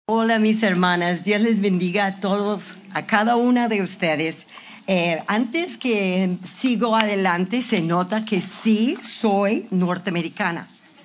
Hola mis hermanas, Dios les bendiga a todos, a cada una de ustedes. Antes que sigo adelante, se nota que sí soy norteamericana.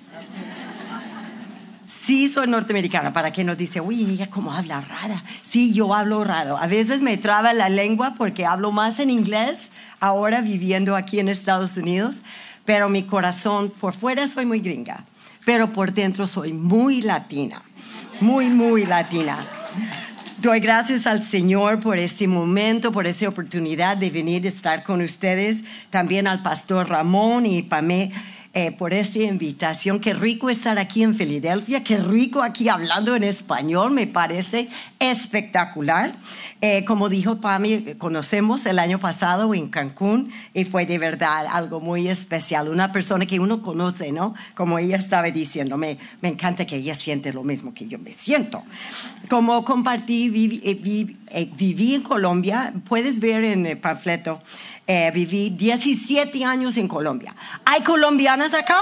Sí soy norteamericana, para que nos dice, uy, mira cómo habla rara. Sí, yo hablo raro. A veces me traba la lengua porque hablo más en inglés ahora viviendo aquí en Estados Unidos, pero mi corazón, por fuera soy muy gringa, pero por dentro soy muy latina. Muy latina. Doy gracias al Señor por este momento, por esta oportunidad de venir a estar con ustedes. También al pastor Ramón y Pamé por esta invitación. Qué rico estar aquí en Filadelfia. Qué rico aquí hablando en español. Me parece espectacular. Como dijo Pamé, conocemos el año pasado en Cancún y fue de verdad algo muy especial. Una persona que uno conoce, ¿no? Como ella estaba diciendo, me encanta que ella siente lo mismo que yo me siento. Como compartí, viví en Colombia, puedes ver en el panfleto, viví 17 años en Colombia. ¿Hay colombianas acá?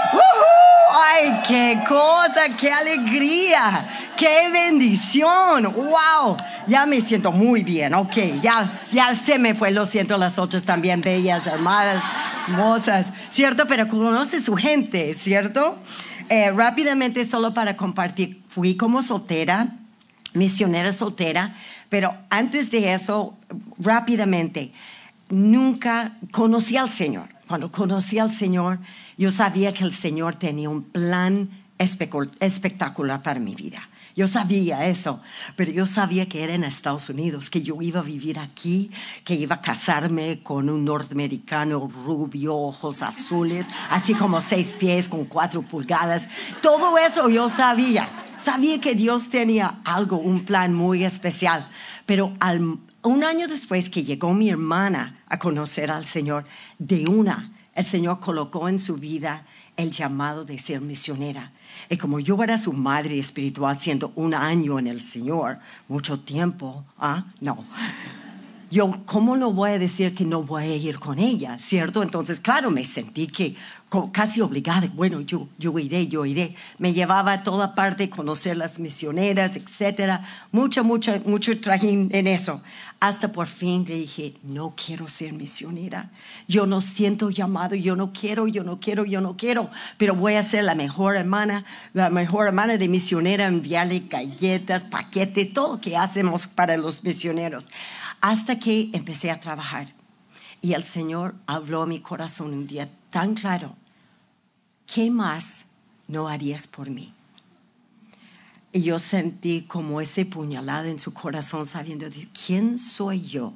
¡Ay, qué cosa! ¡Qué alegría! ¡Qué bendición! ¡Wow! Ya me siento muy bien. Ok, ya se me fue. Lo siento, las otras también bellas, hermanas, hermosas, ¿cierto? Pero conoce su gente, ¿cierto? Rápidamente, solo para compartir, fui como soltera, misionera soltera, pero antes de eso, rápidamente, nunca conocí al Señor. Cuando conocí al Señor, yo sabía que el Señor tenía un plan espectacular para mi vida. Yo sabía eso, pero yo sabía que era en Estados Unidos, que yo iba a vivir aquí, que iba a casarme con un norteamericano rubio, ojos azules, así como 6 pies con 4 pulgadas. Todo eso yo sabía. Sabía que Dios tenía algo, un plan muy especial. Pero un año después que llegó mi hermana a conocer al Señor, el Señor colocó en su vida el llamado de ser misionera. Y como yo era su madre espiritual, siendo 1 año en el Señor, mucho tiempo, no. Yo, ¿cómo no voy a decir que no voy a ir con ella? ¿Cierto? Entonces, claro, me sentí casi obligada. Bueno, yo iré. Me llevaba a toda parte a conocer las misioneras, etcétera. Mucho trajín en eso. Hasta por fin le dije, no quiero ser misionera. Yo no siento llamado, yo no quiero. Pero voy a ser la mejor hermana de misionera, enviarle galletas, paquetes, todo lo que hacemos para los misioneros. Hasta que empecé a trabajar y el Señor habló a mi corazón un día tan claro: ¿qué más no harías por mí? Y yo sentí como ese puñalada en su corazón, sabiendo de quién soy yo,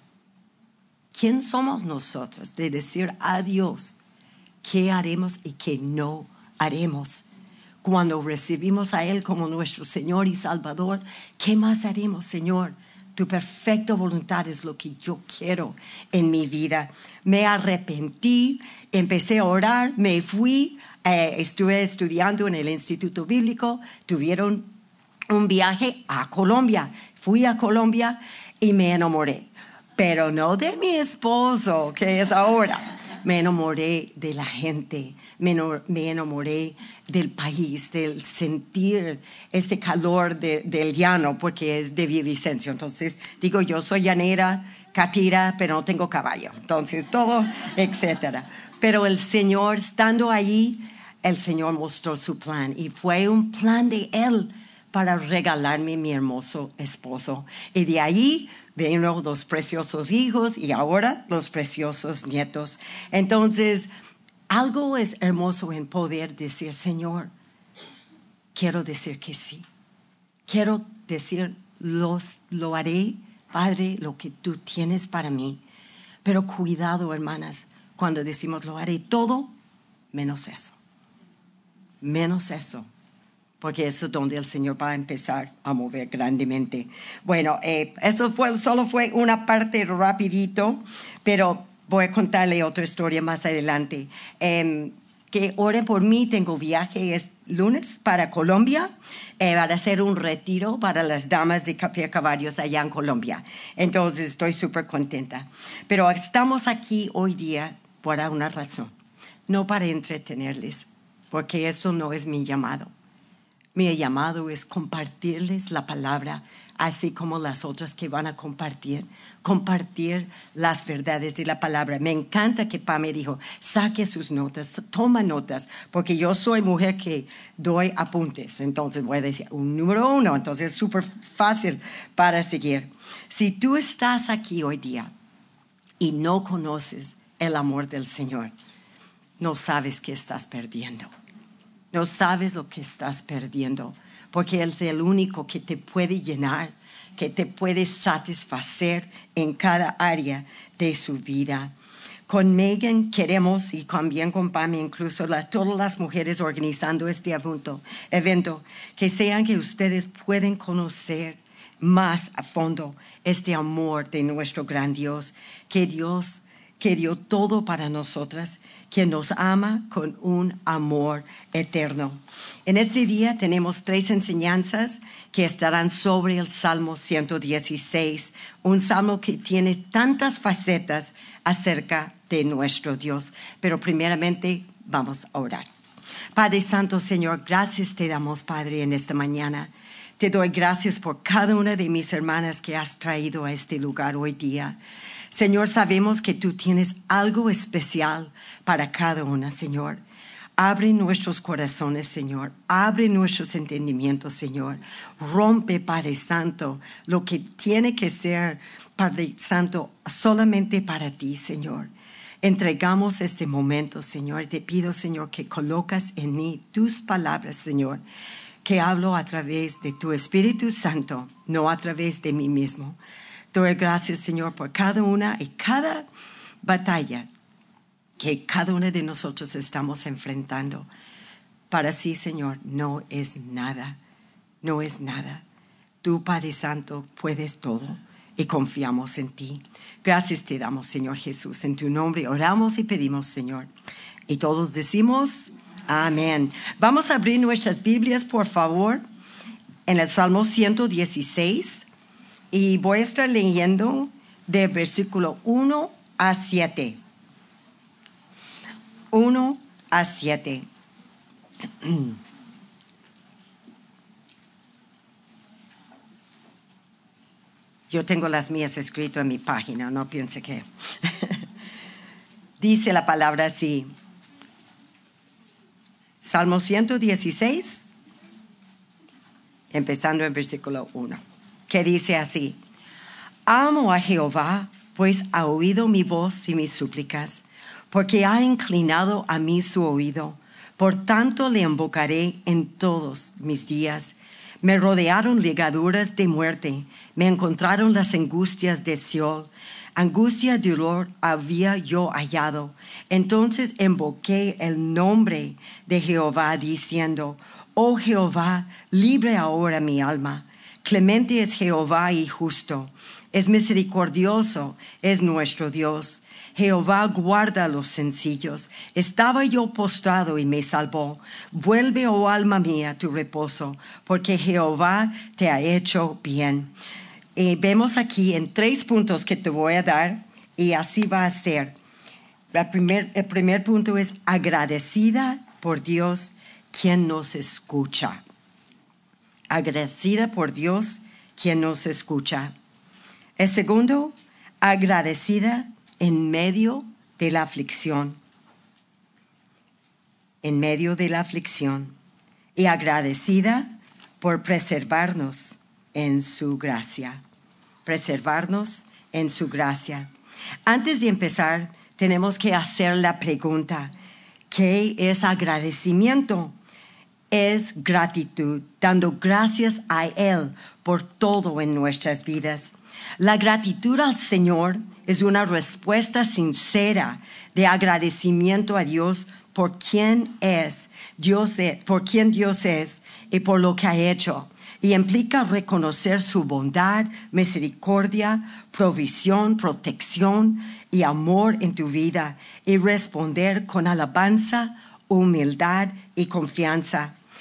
quién somos nosotros, de decir a Dios qué haremos y qué no haremos. Cuando recibimos a Él como nuestro Señor y Salvador, ¿qué más haremos, Señor? Tu perfecta voluntad es lo que yo quiero en mi vida. Me arrepentí, empecé a orar, me fui, estuve estudiando en el Instituto Bíblico, tuvieron un viaje a Colombia. Fui a Colombia y me enamoré, pero no de mi esposo, que es ahora. Me enamoré de la gente, me enamoré del país, del sentir este calor del llano, porque es de Villavicencio. Entonces, digo, yo soy llanera, catira, pero no tengo caballo. Entonces, todo, etcétera. Pero el Señor, estando allí, el Señor mostró su plan y fue un plan de Él para regalarme mi hermoso esposo. Y de ahí vino los preciosos hijos y ahora los preciosos nietos. Entonces, algo es hermoso en poder decir, Señor, quiero decir que sí. Quiero decir, lo haré, Padre, lo que tú tienes para mí. Pero cuidado, hermanas, cuando decimos lo haré todo, menos eso. Menos eso. Porque eso es donde el Señor va a empezar a mover grandemente. Bueno, eso solo fue una parte rapidito, pero voy a contarle otra historia más adelante. Que oren por mí, tengo viaje lunes para Colombia, para hacer un retiro para las damas de Capilla Caballos allá en Colombia. Entonces estoy súper contenta. Pero estamos aquí hoy día por una razón, no para entretenerles, porque eso no es mi llamado. Mi llamado es compartirles la palabra, así como las otras que van a compartir las verdades de la palabra. Me encanta que Pam me dijo, saque sus notas, toma notas, porque yo soy mujer que doy apuntes. Entonces voy a decir, número 1, entonces es súper fácil para seguir. Si tú estás aquí hoy día y no conoces el amor del Señor, no sabes qué estás perdiendo. No sabes lo que estás perdiendo, porque Él es el único que te puede llenar, que te puede satisfacer en cada área de su vida. Con Megan queremos, y también con Pam, incluso todas las mujeres organizando este evento, que sean que ustedes pueden conocer más a fondo este amor de nuestro gran Dios, que dio todo para nosotras, que nos ama con un amor eterno. En este día tenemos 3 enseñanzas que estarán sobre el Salmo 116, un salmo que tiene tantas facetas acerca de nuestro Dios. Pero primeramente vamos a orar. Padre Santo, Señor, gracias te damos, Padre, en esta mañana. Te doy gracias por cada una de mis hermanas que has traído a este lugar hoy día. Señor, sabemos que tú tienes algo especial para cada una, Señor. Abre nuestros corazones, Señor. Abre nuestros entendimientos, Señor. Rompe, Padre Santo, lo que tiene que ser, Padre Santo, solamente para ti, Señor. Entregamos este momento, Señor. Te pido, Señor, que colocas en mí tus palabras, Señor, que hablo a través de tu Espíritu Santo, no a través de mí mismo. Doy gracias, Señor, por cada una y cada batalla que cada una de nosotros estamos enfrentando. Para sí, Señor, no es nada. No es nada. Tú, Padre Santo, puedes todo y confiamos en ti. Gracias te damos, Señor Jesús. En tu nombre oramos y pedimos, Señor. Y todos decimos, amén. Vamos a abrir nuestras Biblias, por favor, en el Salmo 116. Y voy a estar leyendo del versículo 1 a 7. 1 a 7. Yo tengo las mías escritas en mi página, no piense que. Dice la palabra así. Salmo 116, empezando en versículo 1. Que dice así: Amo a Jehová, pues ha oído mi voz y mis súplicas, porque ha inclinado a mí su oído. Por tanto le invocaré en todos mis días. Me rodearon ligaduras de muerte, me encontraron las angustias de Seol. Angustia y dolor había yo hallado. Entonces invoqué el nombre de Jehová, diciendo: Oh Jehová, libre ahora mi alma. Clemente es Jehová y justo, es misericordioso, es nuestro Dios. Jehová guarda a los sencillos. Estaba yo postrado y me salvó. Vuelve, oh alma mía, tu reposo, porque Jehová te ha hecho bien. Vemos aquí en 3 puntos que te voy a dar, y así va a ser. El primer punto es agradecida por Dios, quien nos escucha. Agradecida por Dios, quien nos escucha. El segundo, agradecida en medio de la aflicción. En medio de la aflicción. Y agradecida por preservarnos en su gracia. Preservarnos en su gracia. Antes de empezar, tenemos que hacer la pregunta: ¿qué es agradecimiento? Es gratitud, dando gracias a Él por todo en nuestras vidas. La gratitud al Señor es una respuesta sincera de agradecimiento a Dios por quien Dios es y por lo que ha hecho. Y implica reconocer su bondad, misericordia, provisión, protección y amor en tu vida, y responder con alabanza, humildad y confianza.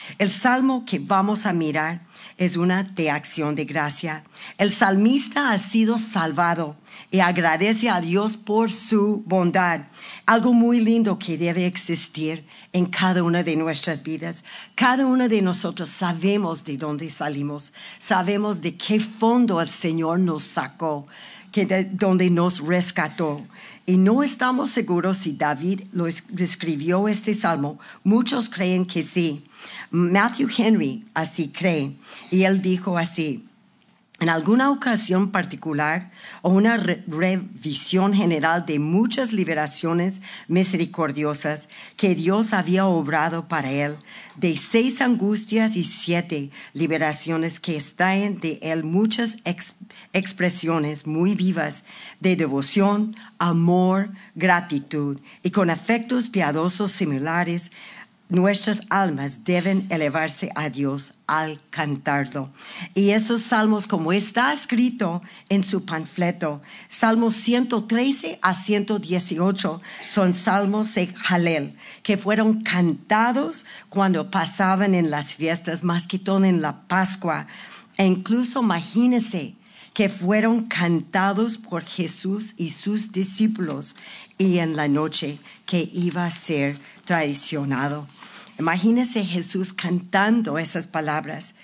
El salmo que vamos a mirar es una de acción de gracia. El salmista ha sido salvado y agradece a Dios por su bondad. Algo muy lindo que debe existir en cada una de nuestras vidas. Cada uno de nosotros sabemos de dónde salimos. Sabemos de qué fondo el Señor nos sacó, donde nos rescató. Y no estamos seguros si David lo escribió este salmo. Muchos creen que sí. Matthew Henry así cree. Y él dijo así: en alguna ocasión particular o una revisión general de muchas liberaciones misericordiosas que Dios había obrado para él, de 6 angustias y 7 liberaciones que extraen de él muchas expresiones muy vivas de devoción, amor, gratitud, y con afectos piadosos similares, nuestras almas deben elevarse a Dios al cantarlo. Y esos salmos, como está escrito en su panfleto, Salmos 113 a 118, son salmos de Jalel, que fueron cantados cuando pasaban en las fiestas, más que todo en la Pascua. E incluso imagínense que fueron cantados por Jesús y sus discípulos y en la noche que iba a ser traicionado. Imagínese Jesús cantando esas palabras.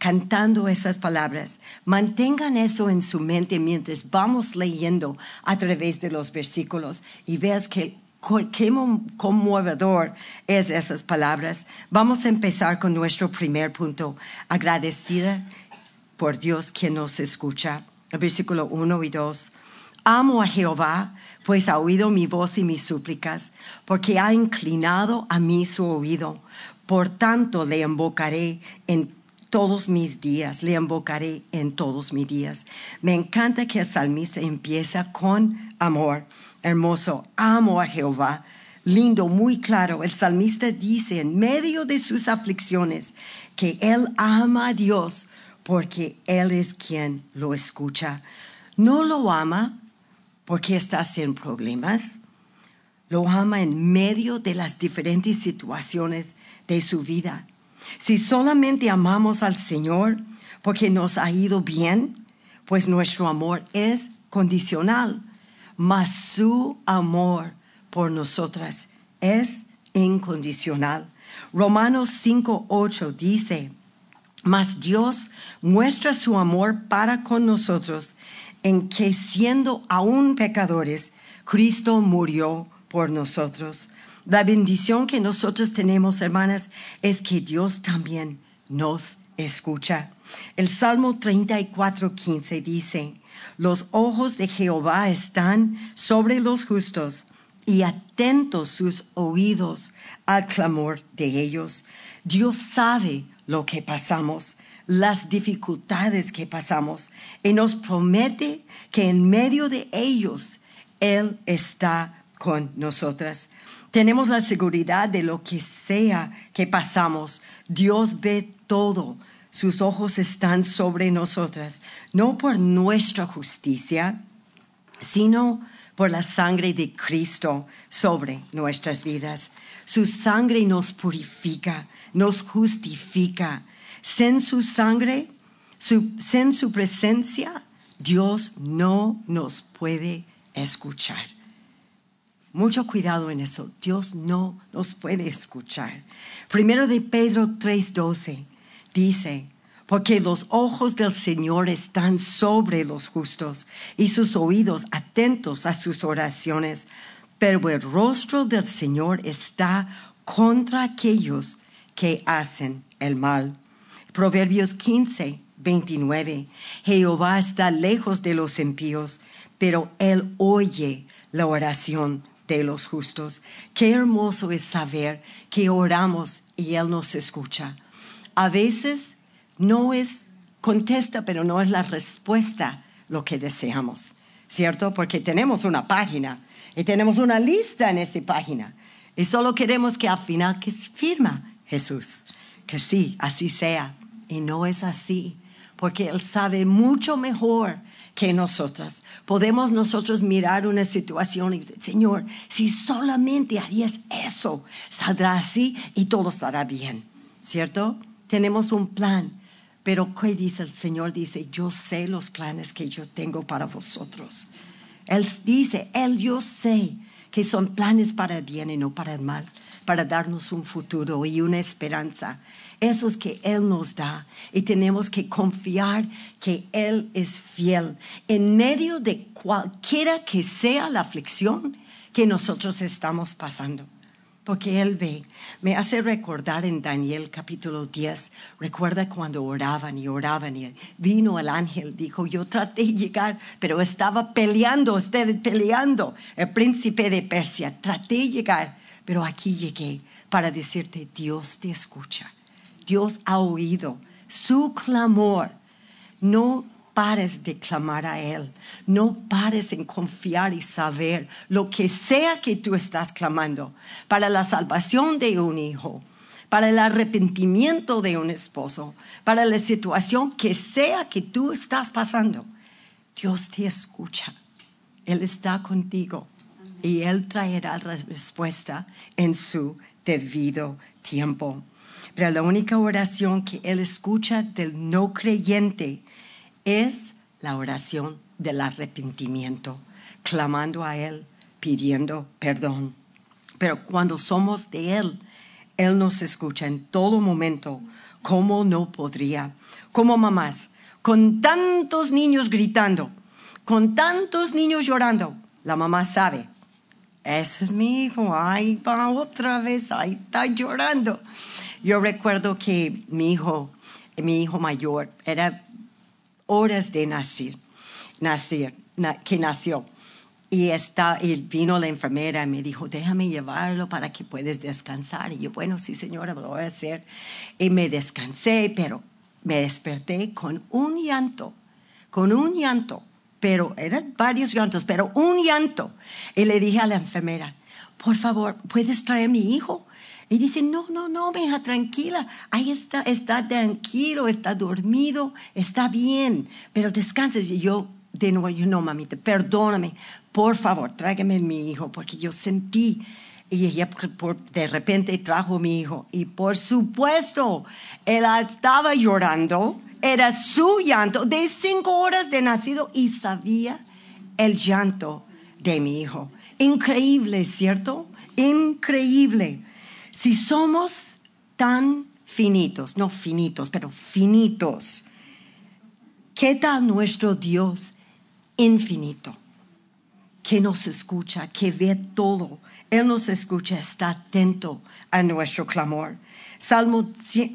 Mantengan eso en su mente mientras vamos leyendo a través de los versículos y veas qué conmovedor es esas palabras. Vamos a empezar con nuestro primer punto: agradecida por Dios quien nos escucha. El versículo 1 y 2. Amo a Jehová, pues ha oído mi voz y mis súplicas, porque ha inclinado a mí su oído. Por tanto, le invocaré en todos mis días. Me encanta que el salmista empieza con amor. Hermoso, amo a Jehová. Lindo, muy claro. El salmista dice en medio de sus aflicciones que él ama a Dios porque Él es quien lo escucha. No lo ama porque está sin problemas. Lo ama en medio de las diferentes situaciones de su vida. Si solamente amamos al Señor porque nos ha ido bien, pues nuestro amor es condicional. Mas su amor por nosotras es incondicional. Romanos 5:8 dice: mas Dios muestra su amor para con nosotros en que, siendo aún pecadores, Cristo murió por nosotros. La bendición que nosotros tenemos, hermanas, es que Dios también nos escucha. El Salmo 34:15 dice: los ojos de Jehová están sobre los justos y atentos sus oídos al clamor de ellos. Dios sabe lo que pasamos, las dificultades que pasamos, y nos promete que en medio de ellos Él está con nosotras. Tenemos la seguridad de lo que sea que pasamos. Dios ve todo. Sus ojos están sobre nosotras, no por nuestra justicia, sino por la sangre de Cristo sobre nuestras vidas. Su sangre nos purifica, nos justifica. Sin su sangre, sin su presencia, Dios no nos puede escuchar. Mucho cuidado en eso. Dios no nos puede escuchar. Primero de Pedro 3:12 dice: porque los ojos del Señor están sobre los justos y sus oídos atentos a sus oraciones, pero el rostro del Señor está contra aquellos que hacen el mal. Proverbios 15:29. Jehová está lejos de los impíos, pero Él oye la oración de los justos. Qué hermoso es saber que oramos y Él nos escucha. A veces no es contesta, pero no es la respuesta lo que deseamos, ¿cierto? Porque tenemos una página y tenemos una lista en esa página y solo queremos que al final que firma Jesús, que sí, así sea. Y no es así, porque Él sabe mucho mejor que nosotras. Podemos nosotros mirar una situación y decir: Señor, si solamente harías eso, saldrá así y todo estará bien. ¿cierto? Tenemos un plan, pero ¿qué dice el Señor? Dice, yo sé los planes que yo tengo para vosotros. Él dice, yo sé que son planes para el bien y no para el mal, para darnos un futuro y una esperanza. Eso es que Él nos da y tenemos que confiar que Él es fiel en medio de cualquiera que sea la aflicción que nosotros estamos pasando. Porque Él ve. Me hace recordar en Daniel capítulo 10, recuerda cuando oraban y vino el ángel, dijo, yo traté de llegar, pero estaba peleando, el príncipe de Persia, traté de llegar, pero aquí llegué para decirte, Dios te escucha. Dios ha oído su clamor. No pares de clamar a Él. No pares en confiar y saber lo que sea que tú estás clamando para la salvación de un hijo, para el arrepentimiento de un esposo, para la situación que sea que tú estás pasando. Dios te escucha. Él está contigo y Él traerá la respuesta en su debido tiempo. Pero la única oración que Él escucha del no creyente es la oración del arrepentimiento, clamando a Él, pidiendo perdón. Pero cuando somos de Él, Él nos escucha en todo momento. ¿Cómo no podría? Como mamás, con tantos niños gritando, con tantos niños llorando, la mamá sabe, ese es mi hijo, ahí va otra vez, ahí está llorando. Yo recuerdo que mi hijo mayor era horas de que nació. Y vino la enfermera y me dijo, déjame llevarlo para que puedas descansar. Y yo, bueno, sí señora, lo voy a hacer. Y me descansé, pero me desperté con un llanto, pero eran varios llantos, pero un llanto. Y le dije a la enfermera, por favor, ¿puedes traer a mi hijo? Y dice, no, mi hija, tranquila. Ahí está tranquilo, está dormido, está bien, pero descanses. Y yo, de nuevo, no, mamita, perdóname. Por favor, tráigame a mi hijo, porque yo sentí. Y ella de repente trajo a mi hijo. Y por supuesto, él estaba llorando. Era su llanto de 5 horas de nacido y sabía el llanto de mi hijo. Increíble, ¿cierto? Increíble. Si somos tan finitos, no finitos, pero finitos, ¿qué tal nuestro Dios infinito? Que nos escucha, que ve todo. Él nos escucha, está atento a nuestro clamor. Salmo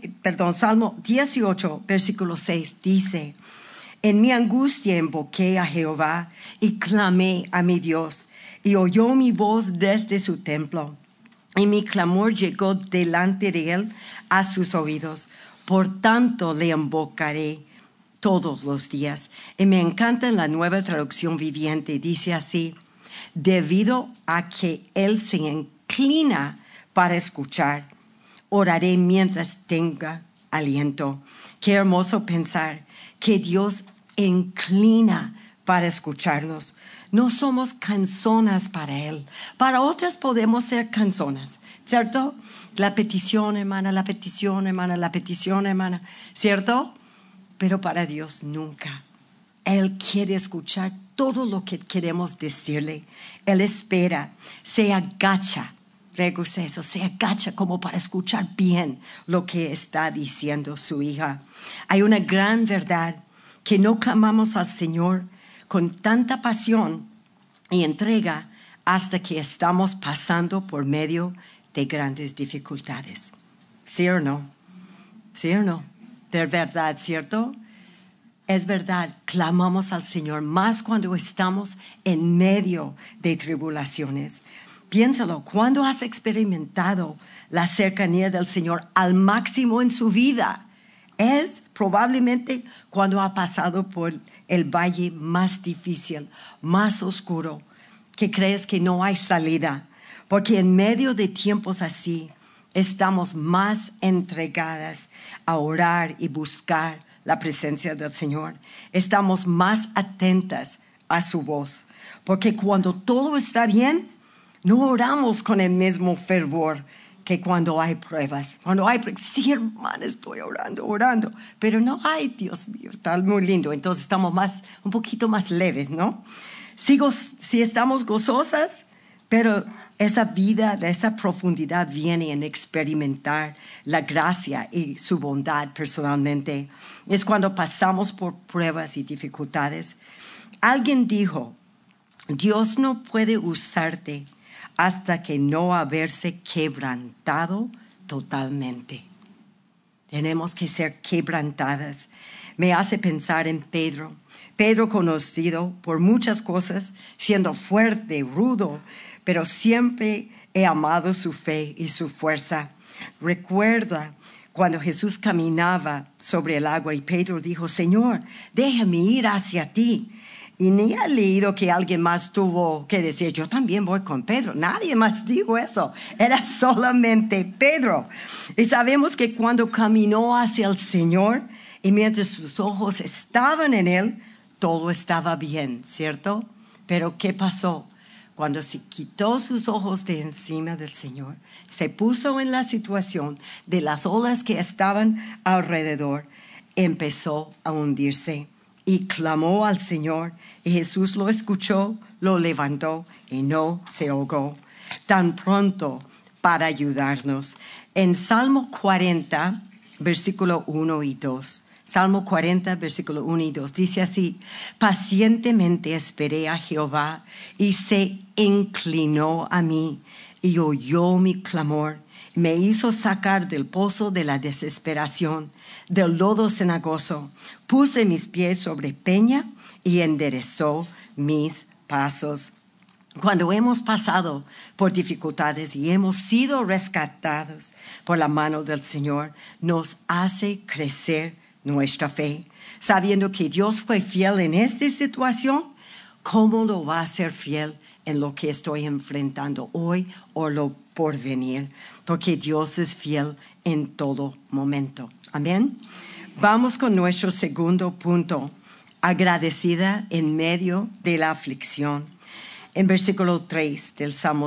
18, versículo 6 dice, en mi angustia invoqué a Jehová y clamé a mi Dios y oyó mi voz desde su templo. Y mi clamor llegó delante de Él a sus oídos. Por tanto, le invocaré todos los días. Y me encanta la Nueva Traducción Viviente. Dice así, debido a que Él se inclina para escuchar, oraré mientras tenga aliento. Qué hermoso pensar que Dios inclina para escucharnos. No somos canzonas para Él. Para otras podemos ser canzonas, ¿cierto? La petición, hermana, la petición, hermana, la petición, hermana, ¿cierto? Pero para Dios nunca. Él quiere escuchar todo lo que queremos decirle. Él espera, se agacha, regresa eso, se agacha como para escuchar bien lo que está diciendo su hija. Hay una gran verdad que no clamamos al Señor con tanta pasión y entrega hasta que estamos pasando por medio de grandes dificultades. ¿Sí o no? ¿Sí o no? De verdad, ¿cierto? Es verdad, clamamos al Señor más cuando estamos en medio de tribulaciones. Piénsalo, ¿cuándo has experimentado la cercanía del Señor al máximo en su vida? Es probablemente cuando ha pasado por el valle más difícil, más oscuro, que crees que no hay salida. Porque en medio de tiempos así, estamos más entregadas a orar y buscar la presencia del Señor. Estamos más atentas a su voz. Porque cuando todo está bien, no oramos con el mismo fervor que cuando hay pruebas. Cuando hay pruebas, sí, hermana, estoy orando. Pero no, ay, Dios mío, está muy lindo. Entonces estamos un poquito más leves, ¿no? Sí estamos gozosas, pero esa vida, de esa profundidad viene en experimentar la gracia y su bondad personalmente. Es cuando pasamos por pruebas y dificultades. Alguien dijo, Dios no puede usarte hasta que no haberse quebrantado totalmente. Tenemos que ser quebrantadas. Me hace pensar en Pedro. Pedro conocido por muchas cosas, siendo fuerte, rudo, pero siempre he amado su fe y su fuerza. Recuerda cuando Jesús caminaba sobre el agua y Pedro dijo, Señor, déjame ir hacia ti. Y ni ha leído que alguien más tuvo que decir, yo también voy con Pedro. Nadie más dijo eso. Era solamente Pedro. Y sabemos que cuando caminó hacia el Señor y mientras sus ojos estaban en Él, todo estaba bien, ¿cierto? Pero ¿qué pasó? Cuando se quitó sus ojos de encima del Señor, se puso en la situación de las olas que estaban alrededor, empezó a hundirse. Y clamó al Señor, y Jesús lo escuchó, lo levantó y no se ahogó. Tan pronto para ayudarnos. En Salmo 40, versículo 1 y 2. Salmo 40, versículo 1 y 2. Dice así, pacientemente esperé a Jehová y se inclinó a mí y oyó mi clamor. Me hizo sacar del pozo de la desesperación, del lodo cenagoso. Puse mis pies sobre peña y enderezó mis pasos. Cuando hemos pasado por dificultades y hemos sido rescatados por la mano del Señor, nos hace crecer nuestra fe. Sabiendo que Dios fue fiel en esta situación, ¿cómo lo va a ser fiel en lo que estoy enfrentando hoy o lo por venir? Porque Dios es fiel en todo momento. Amén. Vamos con nuestro segundo punto. Agradecida en medio de la aflicción. En versículo 3 del Salmo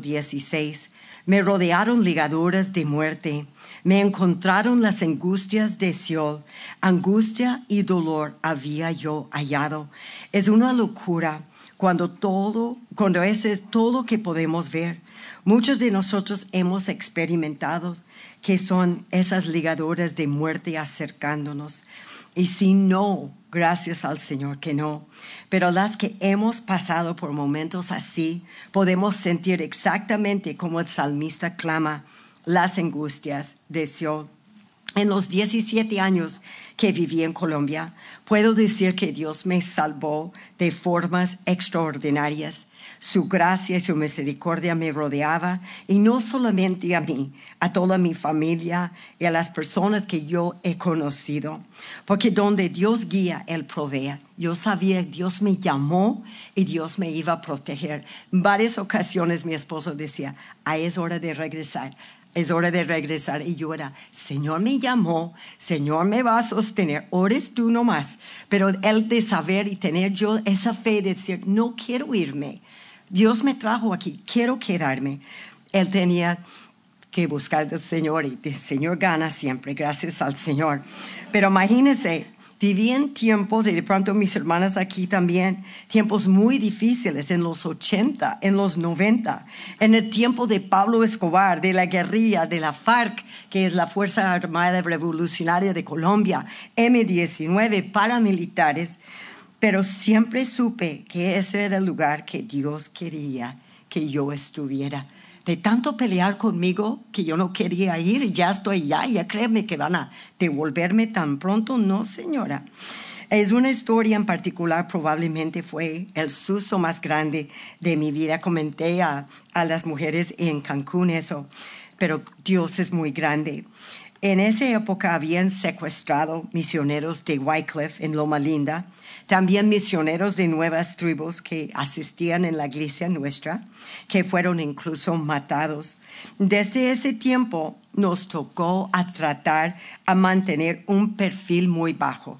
116. Me rodearon ligaduras de muerte. Me encontraron las angustias de Seol. Angustia y dolor había yo hallado. Es una locura cuando ese es todo que podemos ver. Muchos de nosotros hemos experimentado que son esas ligaduras de muerte acercándonos. Y si no, gracias al Señor que no. Pero las que hemos pasado por momentos así, podemos sentir exactamente como el salmista clama las angustias de Seol. En los 17 años que viví en Colombia, puedo decir que Dios me salvó de formas extraordinarias. Su gracia y su misericordia me rodeaba, y no solamente a mí, a toda mi familia y a las personas que yo he conocido. Porque donde Dios guía, Él provee. Yo sabía que Dios me llamó y Dios me iba a proteger. En varias ocasiones mi esposo decía, es hora de regresar. Es hora de regresar. Y yo era, Señor me llamó, Señor me va a sostener, ores tú nomás. Pero Él de saber y tener yo esa fe de decir, no quiero irme. Dios me trajo aquí, quiero quedarme. Él tenía que buscar al Señor y el Señor gana siempre, gracias al Señor. Pero imagínense, viví en tiempos, y de pronto mis hermanas aquí también, tiempos muy difíciles en los 80, en los 90, en el tiempo de Pablo Escobar, de la guerrilla, de la FARC, que es la Fuerza Armada Revolucionaria de Colombia, M-19, paramilitares, pero siempre supe que ese era el lugar que Dios quería que yo estuviera. De tanto pelear conmigo que yo no quería ir y ya estoy ya créeme que van a devolverme tan pronto. No, señora. Es una historia en particular, probablemente fue el susto más grande de mi vida. Comenté a las mujeres en Cancún eso, pero Dios es muy grande. En esa época habían secuestrado misioneros de Wycliffe en Loma Linda, también misioneros de nuevas tribus que asistían en la iglesia nuestra, que fueron incluso matados. Desde ese tiempo nos tocó tratar a mantener un perfil muy bajo.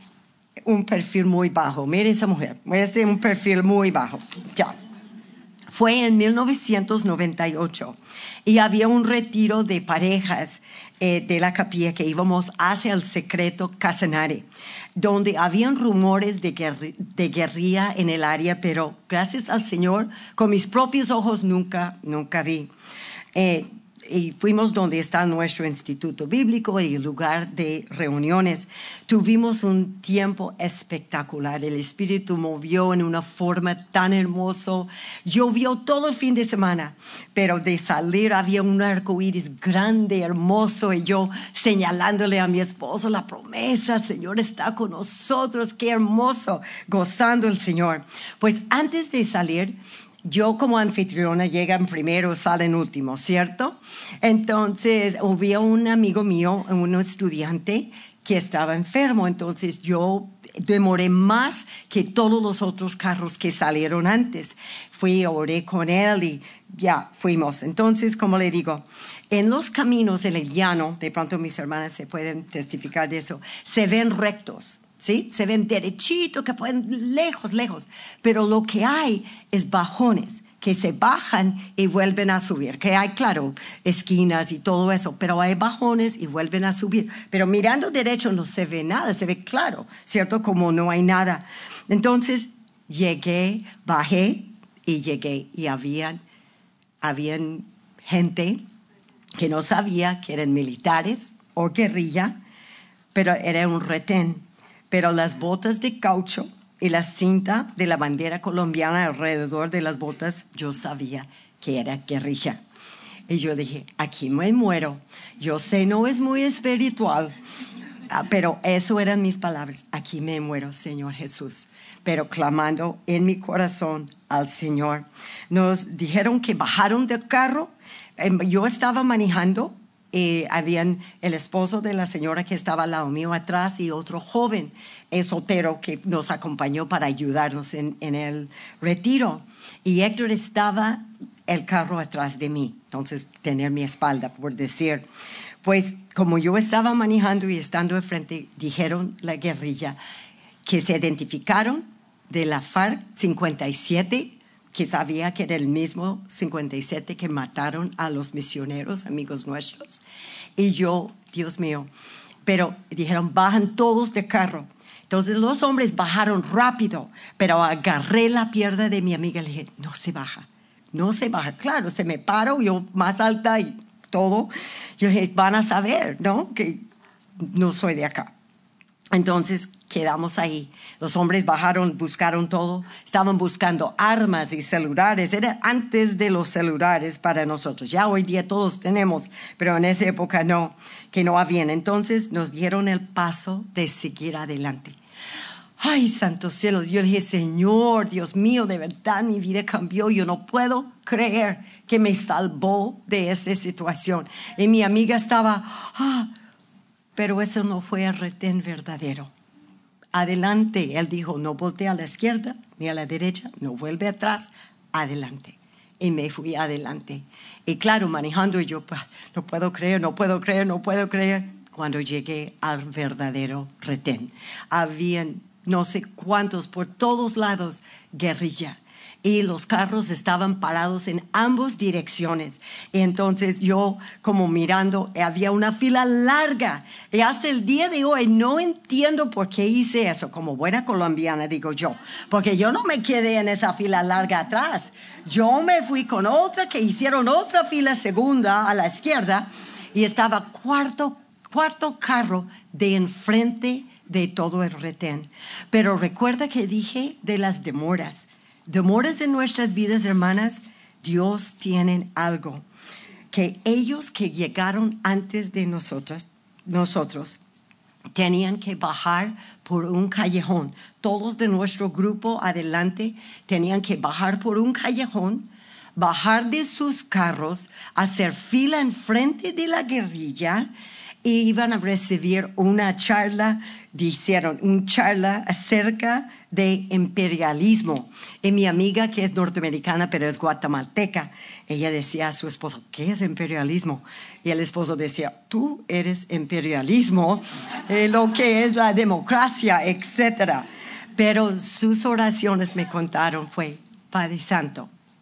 Un perfil muy bajo. Mire esa mujer, es un perfil muy bajo. Ya. Fue en 1998 y había un retiro de parejas de la capilla que íbamos hacia el secreto Casanare, donde habían rumores de guerrilla en el área, pero gracias al Señor, con mis propios ojos nunca vi. Y fuimos donde está nuestro instituto bíblico y el lugar de reuniones. Tuvimos un tiempo espectacular. El Espíritu movió en una forma tan hermosa. Llovió todo el fin de semana, pero de salir había un arco iris grande, hermoso, y yo señalándole a mi esposo la promesa: Señor está con nosotros, qué hermoso, gozando el Señor. Pues antes de salir, yo como anfitriona, llegan primero, salen último, ¿cierto? Entonces, había un amigo mío, un estudiante, que estaba enfermo. Entonces, yo demoré más que todos los otros carros que salieron antes. Fui, oré con él y ya fuimos. Entonces, como le digo, en los caminos, en el llano, de pronto mis hermanas se pueden testificar de eso, se ven rectos. ¿Sí? Se ven derechitos, que pueden lejos, pero lo que hay es bajones que se bajan y vuelven a subir, que hay, claro, esquinas y todo eso, pero hay bajones y vuelven a subir, pero mirando derecho no se ve nada, se ve claro, ¿cierto? Como no hay nada. Entonces llegué, bajé y llegué, y habían gente que no sabía que eran militares o guerrilla, pero era un retén. Pero las botas de caucho y la cinta de la bandera colombiana alrededor de las botas, yo sabía que era guerrilla. Y yo dije, aquí me muero. Yo sé, no es muy espiritual, pero eso eran mis palabras. Aquí me muero, Señor Jesús. Pero clamando en mi corazón al Señor. Nos dijeron que bajaron del carro. Yo estaba manejando. Habían el esposo de la señora que estaba al lado mío atrás y otro joven soltero que nos acompañó para ayudarnos en el retiro. Y Héctor estaba el carro atrás de mí, entonces tener mi espalda, por decir. Pues como yo estaba manejando y estando de frente, dijeron la guerrilla que se identificaron de la FARC 57, que sabía que era el mismo 57 que mataron a los misioneros, amigos nuestros. Y yo, Dios mío, pero dijeron, bajan todos de carro. Entonces los hombres bajaron rápido, pero agarré la pierna de mi amiga y le dije, no se baja. Claro, se me paró, yo más alta y todo. Yo dije, van a saber, ¿no? Que no soy de acá. Entonces quedamos ahí. Los hombres bajaron, buscaron todo. Estaban buscando armas y celulares. Era antes de los celulares para nosotros. Ya hoy día todos tenemos, pero en esa época no, que no habían. Entonces nos dieron el paso de seguir adelante. Ay, santos cielos. Yo dije, Señor, Dios mío, de verdad mi vida cambió. Yo no puedo creer que me salvó de esa situación. Y mi amiga estaba... pero eso no fue el retén verdadero. Adelante, él dijo, no voltea a la izquierda ni a la derecha, no vuelve atrás, adelante. Y me fui adelante. Y claro, manejando yo, no puedo creer. Cuando llegué al verdadero retén, habían no sé cuántos por todos lados guerrilla. Y los carros estaban parados en ambas direcciones. Y entonces yo, como mirando, había una fila larga. Y hasta el día de hoy no entiendo por qué hice eso. Como buena colombiana, digo yo. Porque yo no me quedé en esa fila larga atrás. Yo me fui con otra que hicieron otra fila segunda a la izquierda. Y estaba cuarto carro de enfrente de todo el retén. Pero recuerda que dije de las demoras. Demoras en nuestras vidas, hermanas. Dios tiene algo. Que ellos que llegaron antes de nosotros tenían que bajar por un callejón. Todos de nuestro grupo adelante tenían que bajar por un callejón, bajar de sus carros, hacer fila enfrente de la guerrilla y iban a recibir una charla, acerca de imperialismo. Y mi amiga, que es norteamericana pero es guatemalteca, ella decía a su esposo, ¿qué es imperialismo? Y el esposo decía, tú eres imperialismo, lo que es la democracia, etc. Pero sus oraciones me contaron fue, Padre Santo,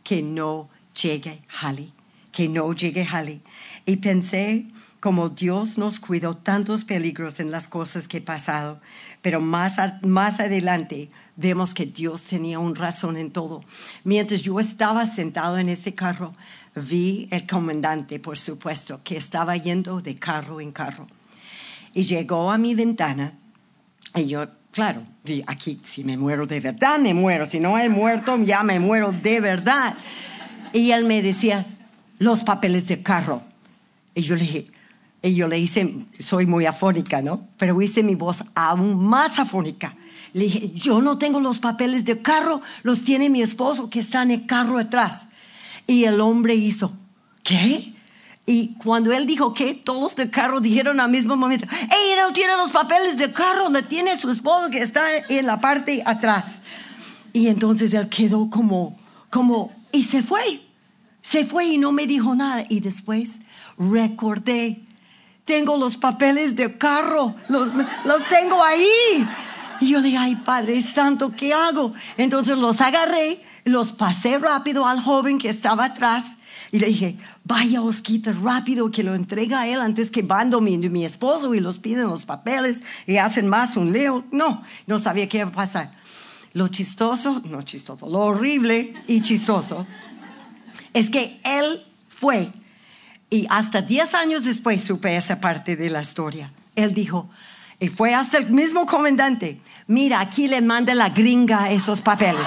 que no llegue Halley, que no llegue Halley. Y pensé como Dios nos cuidó tantos peligros en las cosas que he pasado, pero más adelante vemos que Dios tenía una razón en todo. Mientras yo estaba sentado en ese carro, vi el comandante, por supuesto, que estaba yendo de carro en carro. Y llegó a mi ventana y yo, claro, di, aquí si me muero de verdad, me muero. Si no he muerto, ya me muero de verdad. Y él me decía, los papeles del carro. Y yo le hice, soy muy afónica, ¿no? Pero hice mi voz aún más afónica. Le dije, yo no tengo los papeles del carro, los tiene mi esposo que está en el carro atrás. Y el hombre hizo, ¿qué? Y cuando él dijo ¿qué? Todos del carro dijeron al mismo momento, ¡ey, no tiene los papeles del carro! Le tiene su esposo que está en la parte atrás. Y entonces él quedó como, y se fue y no me dijo nada. Y después recordé, tengo los papeles del carro, los tengo ahí. Y yo le dije, ay, Padre Santo, ¿qué hago? Entonces los agarré, los pasé rápido al joven que estaba atrás y le dije, vaya Osquita, rápido, que lo entrega a él antes que bando mi esposo y los piden los papeles y hacen más un lío. No sabía qué iba a pasar. Lo horrible y chistoso es que él fue, y hasta 10 años después supe esa parte de la historia. Él dijo, y fue hasta el mismo comandante, mira, aquí le manda la gringa esos papeles.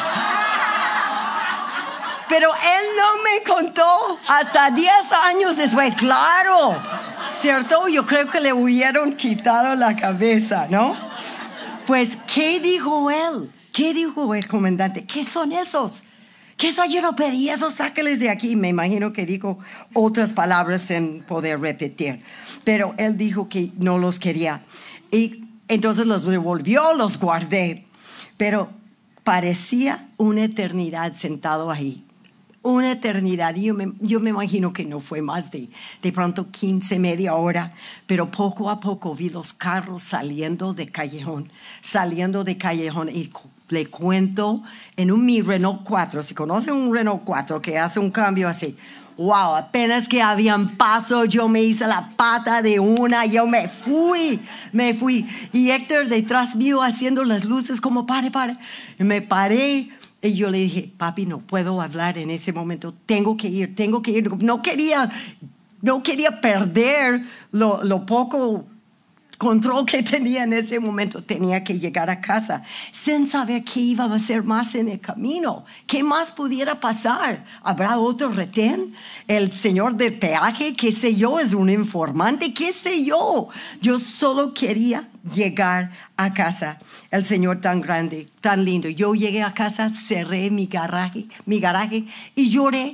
Pero él no me contó hasta 10 años después. Claro, ¿cierto? Yo creo que le hubieran quitado la cabeza, ¿no? Pues, ¿qué dijo él? ¿Qué dijo el comandante? ¿Qué son esos? ¿Qué eso? Yo no pedí eso, sáqueles de aquí. Me imagino que dijo otras palabras sin poder repetir. Pero él dijo que no los quería. Y entonces los devolvió, los guardé. Pero parecía una eternidad sentado ahí. Una eternidad. Yo me imagino que no fue más de pronto 15, media hora. Pero poco a poco vi los carros saliendo de callejón. Y le cuento en mi Renault 4. Si conocen un Renault 4 que hace un cambio así. Wow, apenas que habían paso, yo me hice la pata de una, yo me fui. Y Héctor detrás mío haciendo las luces como pare. Y me paré y yo le dije, papi, no puedo hablar en ese momento, tengo que ir. No quería perder lo poco control que tenía en ese momento. Tenía que llegar a casa sin saber qué iba a hacer más en el camino. ¿Qué más pudiera pasar? ¿Habrá otro retén? ¿El señor del peaje? ¿Qué sé yo? ¿Es un informante? ¿Qué sé yo? Yo solo quería llegar a casa. El Señor tan grande, tan lindo. Yo llegué a casa, cerré mi garaje y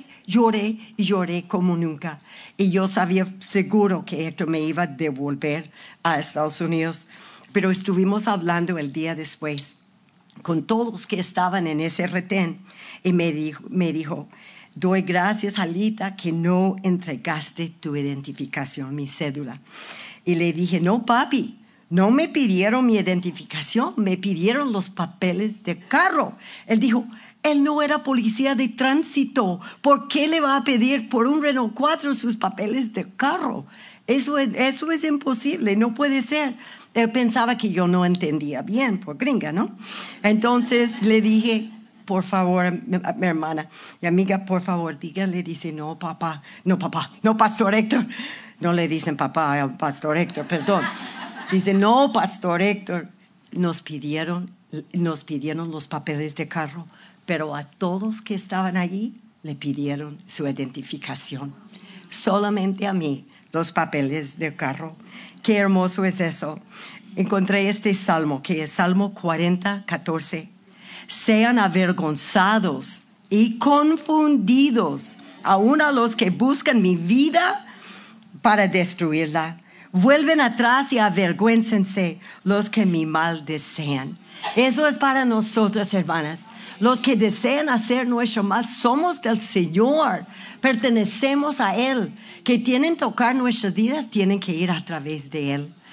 lloré como nunca. Y yo sabía seguro que Héctor me iba a devolver a Estados Unidos. Pero estuvimos hablando el día después con todos que estaban en ese retén. Y me dijo, doy gracias, Alita, que no entregaste tu identificación, mi cédula. Y le dije, no, papi. No me pidieron mi identificación, me pidieron los papeles de carro. Él dijo, él no era policía de tránsito. ¿Por qué le va a pedir por un Renault 4 sus papeles de carro? Eso es imposible, no puede ser. Él pensaba que yo no entendía bien por gringa, ¿no? Entonces le dije, por favor, mi hermana y amiga, por favor, dígale. Dice, no, Pastor Héctor. No le dicen papá a Pastor Héctor, perdón. Dice, no, Pastor Héctor, nos pidieron los papeles de carro, pero a todos que estaban allí le pidieron su identificación. Solamente a mí los papeles de carro. Qué hermoso es eso. Encontré este salmo, que es Salmo 40, 14. Sean avergonzados y confundidos, aun a los que buscan mi vida para destruirla. Vuelven atrás y avergüéncense los que mi mal desean. Eso es para nosotras, hermanas. Los que desean hacer nuestro mal somos del Señor. Pertenecemos a Él. Que tienen que tocar nuestras vidas, tienen que ir a través de Él.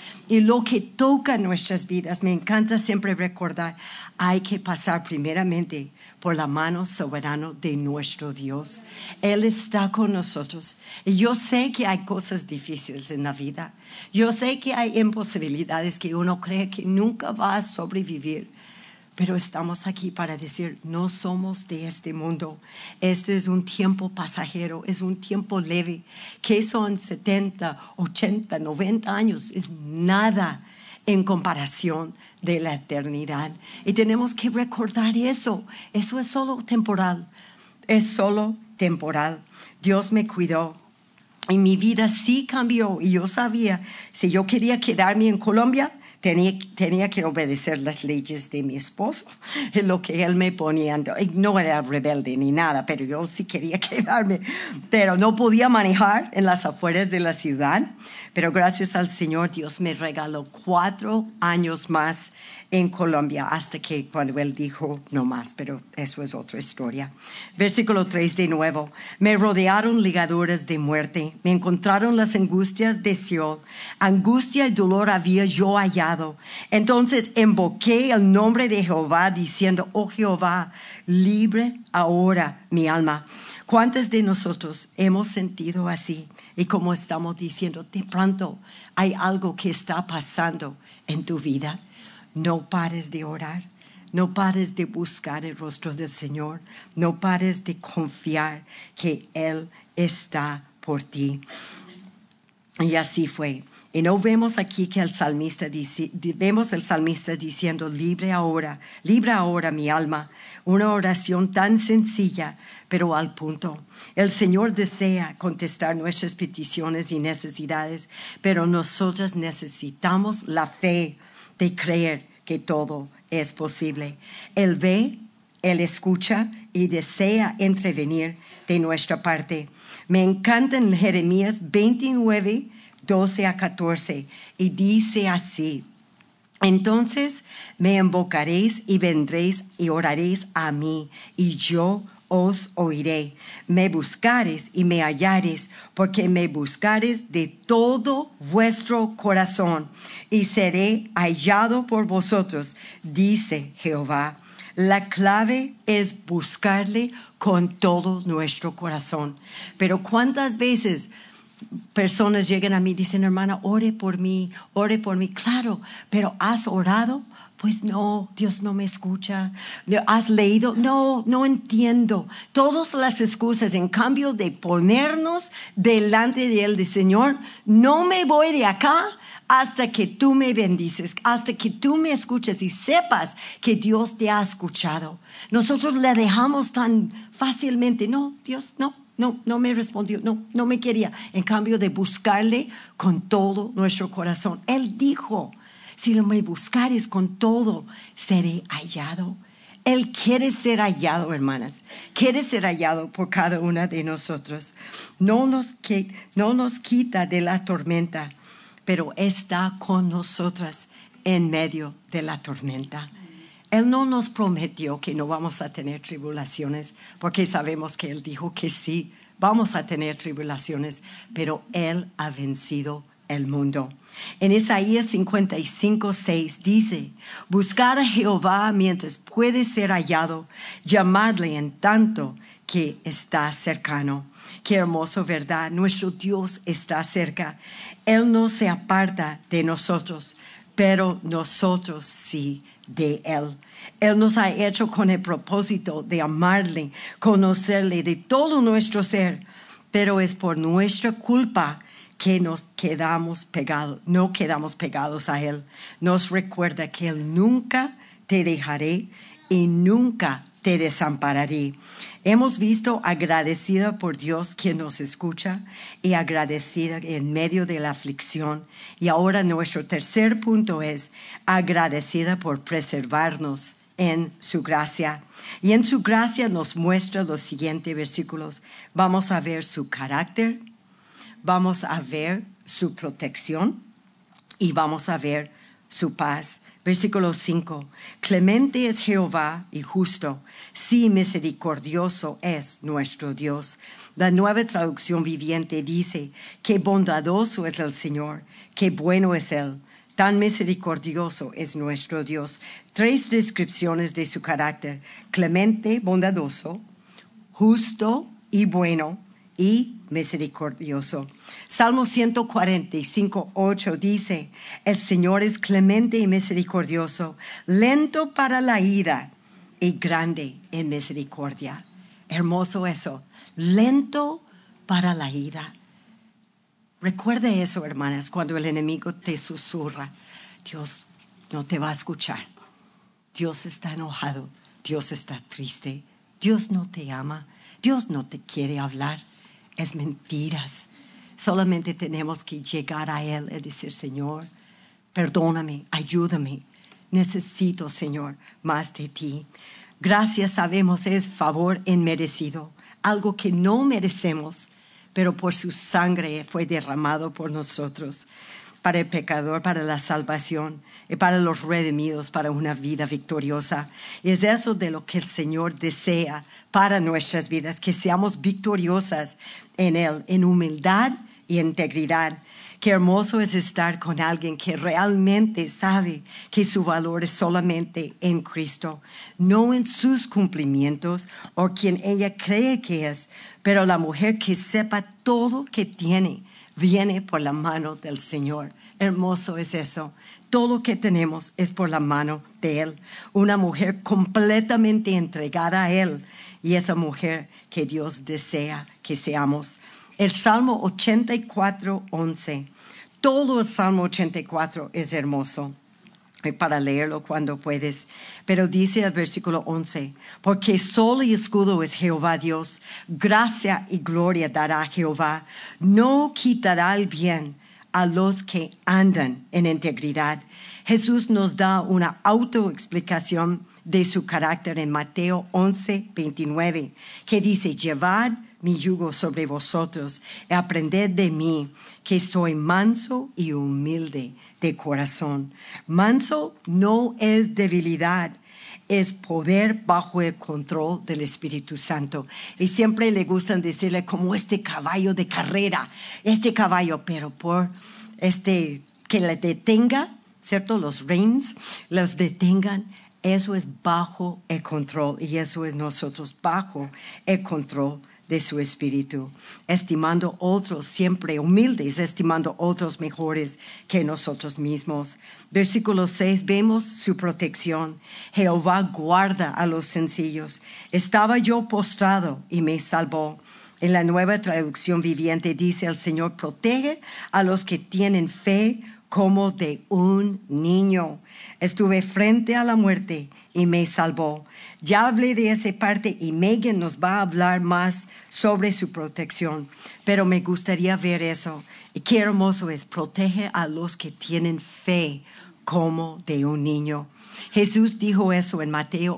Y lo que toca nuestras vidas, me encanta siempre recordar, hay que pasar primeramente por la mano soberana de nuestro Dios. Él está con nosotros. Y yo sé que hay cosas difíciles en la vida. Yo sé que hay imposibilidades que uno cree que nunca va a sobrevivir. Pero estamos aquí para decir, no somos de este mundo. Este es un tiempo pasajero, es un tiempo leve. Que son 70, 80, 90 años? Es nada en comparación de la eternidad. Y tenemos que recordar eso. Eso es solo temporal. Es solo temporal. Dios me cuidó. Y mi vida sí cambió. Y yo sabía, si yo quería quedarme en Colombia, tenía que obedecer las leyes de mi esposo, lo que él me ponía. No era rebelde ni nada, pero yo sí quería quedarme. Pero no podía manejar en las afueras de la ciudad. Pero gracias al Señor, Dios me regaló 4 años más en Colombia, hasta que cuando Él dijo no más, pero eso es otra historia. Versículo 3 de nuevo. Me rodearon ligaduras de muerte, me encontraron las angustias de Seol. Angustia y dolor había yo hallado. Entonces invoqué el nombre de Jehová, diciendo, oh Jehová, libre ahora mi alma. ¿Cuántos de nosotros hemos sentido así? Y como estamos diciendo, de pronto hay algo que está pasando en tu vida. No pares de orar, no pares de buscar el rostro del Señor, no pares de confiar que Él está por ti. Y así fue. Y no vemos aquí que el salmista vemos el salmista diciendo, libre ahora mi alma. Una oración tan sencilla, pero al punto. El Señor desea contestar nuestras peticiones y necesidades, pero nosotros necesitamos la fe de creer que todo es posible. Él ve, Él escucha y desea intervenir de nuestra parte. Me encanta en Jeremías 29, 12 a 14, y dice así: entonces me invocaréis y vendréis y oraréis a mí, y yo os oiré. Me buscaréis y me hallaréis, porque me buscaréis de todo vuestro corazón, y seré hallado por vosotros, dice Jehová. La clave es buscarle con todo nuestro corazón. Pero ¿cuántas veces personas llegan a mí y dicen, hermana, ore por mí? Claro, pero ¿has orado? Pues no, Dios no me escucha. ¿Has leído? No entiendo. Todas las excusas, en cambio de ponernos delante de Él, de Señor, no me voy de acá hasta que tú me bendices, hasta que tú me escuches y sepas que Dios te ha escuchado. Nosotros le dejamos tan fácilmente, no, Dios, no me respondió, no me quería. En cambio de buscarle con todo nuestro corazón. Él dijo, si me buscares con todo, seré hallado. Él quiere ser hallado, hermanas. Quiere ser hallado por cada una de nosotros. No nos quita de la tormenta, pero está con nosotras en medio de la tormenta. Él no nos prometió que no vamos a tener tribulaciones, porque sabemos que Él dijo que sí, vamos a tener tribulaciones, pero Él ha vencido el mundo. En Isaías 55:6 dice, buscar a Jehová mientras puede ser hallado, llamadle en tanto que está cercano. Qué hermoso, ¿verdad? Nuestro Dios está cerca. Él no se aparta de nosotros, pero nosotros sí de Él. Él nos ha hecho con el propósito de amarle, conocerle de todo nuestro ser, pero es por nuestra culpa que no quedamos pegados a Él. Nos recuerda que Él nunca te dejaré y nunca te desampararé. Hemos visto agradecida por Dios quien nos escucha y agradecida en medio de la aflicción. Y ahora nuestro tercer punto es agradecida por preservarnos en su gracia. Y en su gracia nos muestra los siguientes versículos. Vamos a ver su carácter, vamos a ver su protección y vamos a ver su paz. Versículo 5. Clemente es Jehová y justo, sí, misericordioso es nuestro Dios. La Nueva Traducción Viviente dice, qué bondadoso es el Señor, qué bueno es Él. Tan misericordioso es nuestro Dios. 3 descripciones de su carácter: clemente, bondadoso, justo y bueno, y misericordioso. Salmo 145:8 dice: el Señor es clemente y misericordioso, lento para la ira y grande en misericordia. Hermoso eso, lento para la ira. Recuerde eso, hermanas, cuando el enemigo te susurra: Dios no te va a escuchar, Dios está enojado, Dios está triste, Dios no te ama, Dios no te quiere hablar. Es mentiras. Solamente tenemos que llegar a Él y decir: Señor, perdóname, ayúdame. Necesito, Señor, más de ti. Gracias, sabemos, es favor inmerecido, algo que no merecemos, pero por su sangre fue derramado por nosotros, para el pecador, para la salvación y para los redimidos, para una vida victoriosa. Y es eso de lo que el Señor desea para nuestras vidas, que seamos victoriosas en Él, en humildad y integridad. Qué hermoso es estar con alguien que realmente sabe que su valor es solamente en Cristo, no en sus cumplimientos o quien ella cree que es, pero la mujer que sepa todo que tiene viene por la mano del Señor. Hermoso es eso. Todo lo que tenemos es por la mano de Él. Una mujer completamente entregada a Él, y esa mujer que Dios desea que seamos. El Salmo 84:11. Todo el Salmo 84 es hermoso para leerlo cuando puedes. Pero dice el versículo 11: porque sol y escudo es Jehová Dios, gracia y gloria dará Jehová. No quitará el bien a los que andan en integridad. Jesús nos da una autoexplicación de su carácter en Mateo 11:29, que dice: llevad mi yugo sobre vosotros y aprended de mí, que soy manso y humilde de corazón. Manso no es debilidad, es poder bajo el control del Espíritu Santo. Y siempre le gustan decirle como este caballo de carrera, este caballo, pero por que le detenga, ¿cierto? Los reins, los detengan. Eso es bajo el control, y eso es nosotros, bajo el control de su espíritu, estimando otros, siempre humildes, estimando otros mejores que nosotros mismos. Versículo 6, vemos su protección. Jehová guarda a los sencillos. Estaba yo postrado y me salvó. En la Nueva Traducción Viviente dice: el Señor protege a los que tienen fe como de un niño. Estuve frente a la muerte y me salvó. Ya hablé de esa parte y Megan nos va a hablar más sobre su protección, pero me gustaría ver eso. Y qué hermoso es: protege a los que tienen fe como de un niño. Jesús dijo eso en Mateo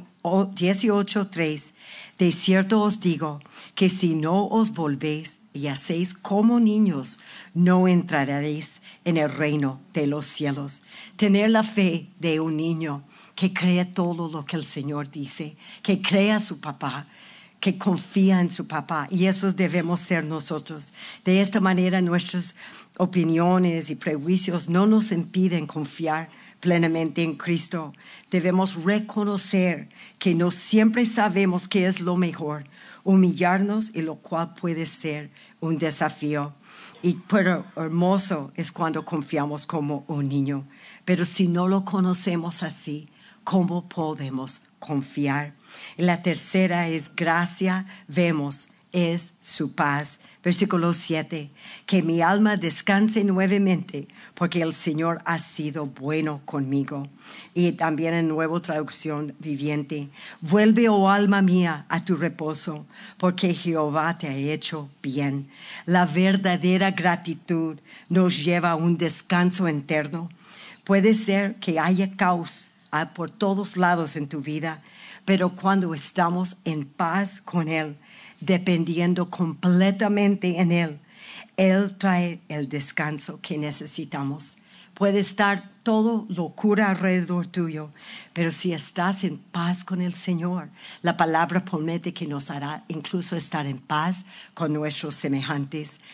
18:3. De cierto os digo que si no os volvéis y hacéis como niños, no entraréis en el reino de los cielos. Tener la fe de un niño que cree todo lo que el Señor dice, que cree a su papá, que confía en su papá, y esos debemos ser nosotros. De esta manera nuestras opiniones y prejuicios no nos impiden confiar plenamente en Cristo. Debemos reconocer que no siempre sabemos qué es lo mejor, humillarnos, y lo cual puede ser un desafío. Pero hermoso es cuando confiamos como un niño. Pero si no lo conocemos así, ¿cómo podemos confiar? La tercera es gracia, vemos, es su paz. Versículo 7, que mi alma descanse nuevamente, porque el Señor ha sido bueno conmigo. Y también en Nueva Traducción Viviente: vuelve, oh alma mía, a tu reposo, porque Jehová te ha hecho bien. La verdadera gratitud nos lleva a un descanso interno. Puede ser que haya caos por todos lados en tu vida, pero cuando estamos en paz con Él, dependiendo completamente en Él, Él trae el descanso que necesitamos. Puede estar todo locura alrededor tuyo, pero si estás en paz con el Señor, la palabra promete que nos hará incluso estar en paz con nuestros semejantes.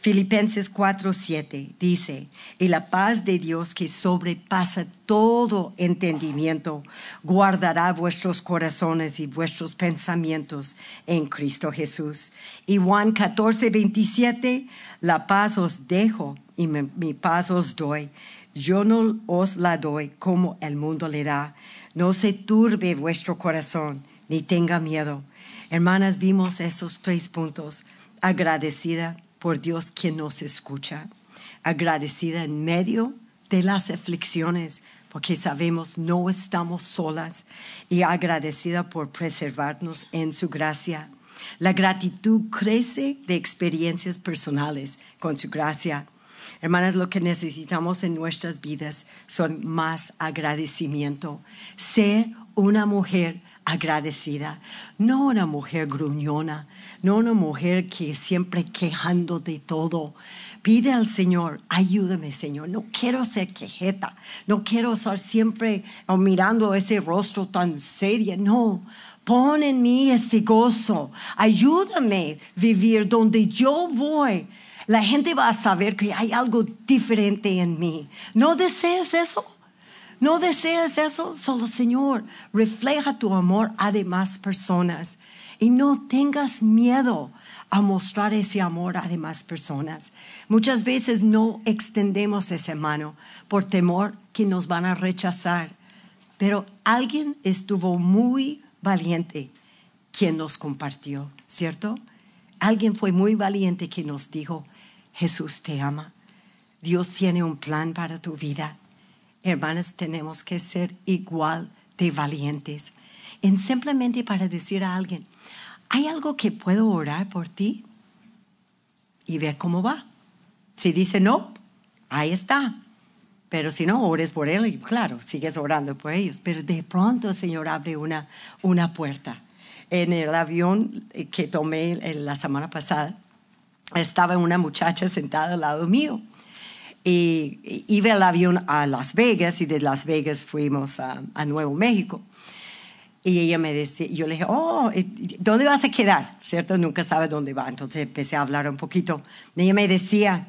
Filipenses 4:7 dice, y la paz de Dios que sobrepasa todo entendimiento, guardará vuestros corazones y vuestros pensamientos en Cristo Jesús. Y Juan 14:27, la paz os dejo y mi paz os doy. Yo no os la doy como el mundo le da. No se turbe vuestro corazón, ni tenga miedo. Hermanas, vimos esos 3 puntos. Agradecida por Dios quien nos escucha. Agradecida en medio de las aflicciones, porque sabemos no estamos solas. Y agradecida por preservarnos en su gracia. La gratitud crece de experiencias personales con su gracia. Hermanas, lo que necesitamos en nuestras vidas son más agradecimiento. Ser una mujer agradecida, no una mujer gruñona, no una mujer que siempre quejando de todo. Pide al Señor, ayúdame Señor, no quiero ser quejeta, no quiero estar siempre mirando ese rostro tan serio, no. Pon en mí este gozo, ayúdame a vivir donde yo voy. La gente va a saber que hay algo diferente en mí. ¿No deseas eso? ¿No deseas eso? Solo, Señor, refleja tu amor a demás personas. Y no tengas miedo a mostrar ese amor a demás personas. Muchas veces no extendemos esa mano por temor que nos van a rechazar. Pero alguien estuvo muy valiente quien nos compartió, ¿cierto? Alguien fue muy valiente que nos dijo, Jesús te ama. Dios tiene un plan para tu vida. Hermanas, tenemos que ser igual de valientes. En simplemente para decir a alguien, ¿hay algo que puedo orar por ti? Y ver cómo va. Si dice no, ahí está. Pero si no, ores por él y claro, sigues orando por ellos. Pero de pronto el Señor abre una puerta. En el avión que tomé la semana pasada, estaba una muchacha sentada al lado mío. Y iba el avión a Las Vegas y de Las Vegas fuimos a Nuevo México. Y ella me decía, yo le dije, ¿dónde vas a quedar? ¿Cierto? Nunca sabe dónde va. Entonces empecé a hablar un poquito. Ella me decía,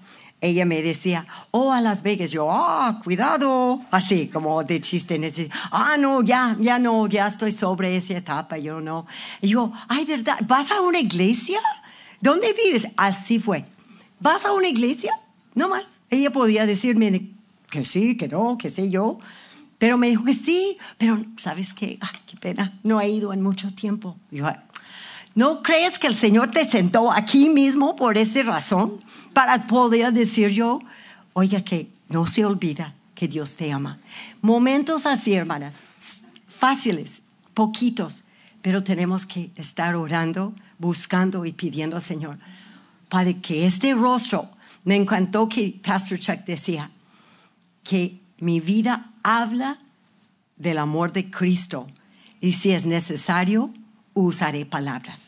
a Las Vegas. Yo, cuidado. Así, como de chiste. No, ya estoy sobre esa etapa. Yo no. Y yo, ¿verdad? ¿Vas a una iglesia? ¿Dónde vives? Así fue. ¿Vas a una iglesia? No más. Ella podía decirme que sí, que no, que sé yo. Pero me dijo que sí. Pero, ¿sabes qué? Qué pena. No he ido en mucho tiempo. Yo, ¿no crees que el Señor te sentó aquí mismo por esa razón? Para poder decir yo, oiga, que no se olvida que Dios te ama. Momentos así, hermanas, fáciles, poquitos, pero tenemos que estar orando, buscando y pidiendo al Señor para que este rostro, me encantó que Pastor Chuck decía que mi vida habla del amor de Cristo y si es necesario, usaré palabras.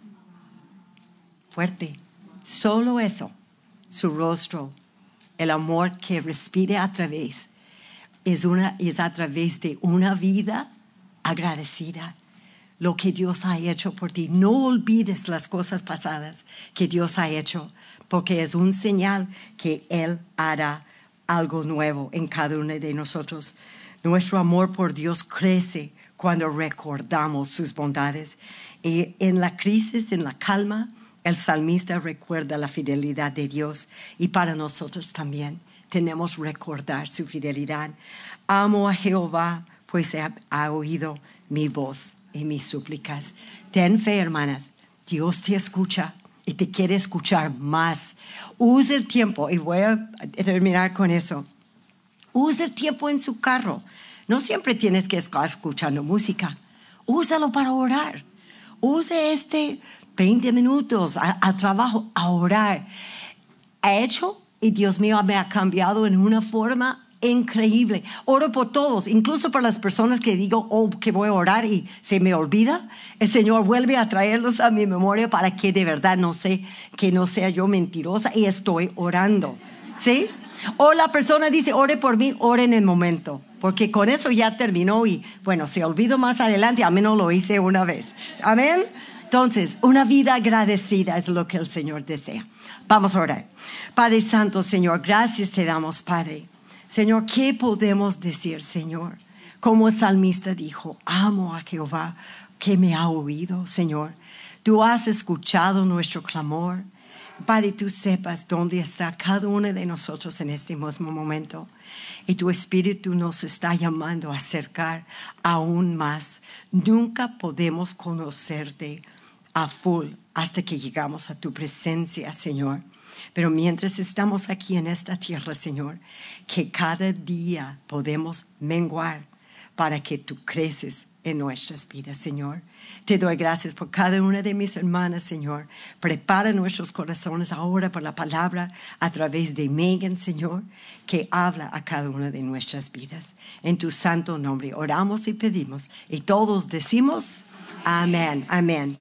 Fuerte, solo eso. Su rostro, el amor que respire a través, es a través de una vida agradecida. Lo que Dios ha hecho por ti. No olvides las cosas pasadas que Dios ha hecho, porque es un señal que Él hará algo nuevo en cada uno de nosotros. Nuestro amor por Dios crece cuando recordamos sus bondades. Y en la crisis, en la calma, el salmista recuerda la fidelidad de Dios y para nosotros también tenemos que recordar su fidelidad. Amo a Jehová, pues ha oído mi voz y mis súplicas. Ten fe, hermanas. Dios te escucha y te quiere escuchar más. Usa el tiempo, y voy a terminar con eso. Usa el tiempo en su carro. No siempre tienes que estar escuchando música. Úsalo para orar. Usa 20 minutos al trabajo, a orar. He hecho, y Dios mío me ha cambiado en una forma increíble. Oro por todos, incluso por las personas que digo, que voy a orar y se me olvida. El Señor vuelve a traerlos a mi memoria para que de verdad que no sea yo mentirosa y estoy orando. ¿Sí? O la persona dice, ore por mí, ore en el momento. Porque con eso ya terminó y bueno, se olvidó más adelante, a menos lo hice una vez. Amén. Entonces, una vida agradecida es lo que el Señor desea. Vamos a orar. Padre Santo, Señor, gracias te damos, Padre. Señor, ¿qué podemos decir, Señor? Como el salmista dijo, amo a Jehová que me ha oído, Señor. Tú has escuchado nuestro clamor. Padre, tú sepas dónde está cada uno de nosotros en este mismo momento. Y tu Espíritu nos está llamando a acercar aún más. Nunca podemos conocerte a full hasta que llegamos a tu presencia, Señor. Pero mientras estamos aquí en esta tierra, Señor, que cada día podemos menguar para que tú creces en nuestras vidas, Señor. Te doy gracias por cada una de mis hermanas, Señor. Prepara nuestros corazones ahora por la palabra a través de Megan, Señor, que habla a cada una de nuestras vidas. En tu santo nombre oramos y pedimos y todos decimos amén, amén.